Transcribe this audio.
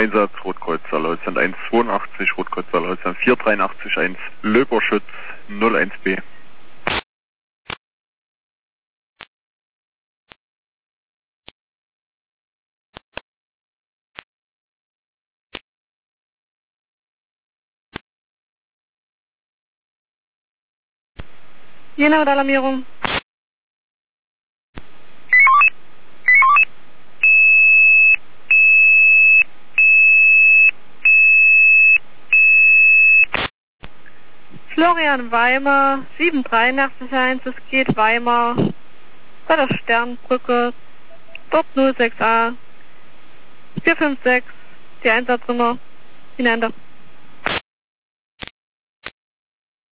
Einsatz Rotkreuz Leutnant 182, Rotkreuz Leutnant 483-1, Löberschütz 01B. Jena mit Alarmierung. Florian Weimar, 783-1, es geht Weimar, bei der Sternbrücke, dort 06A, 456, die Einsatznummer, hinein da.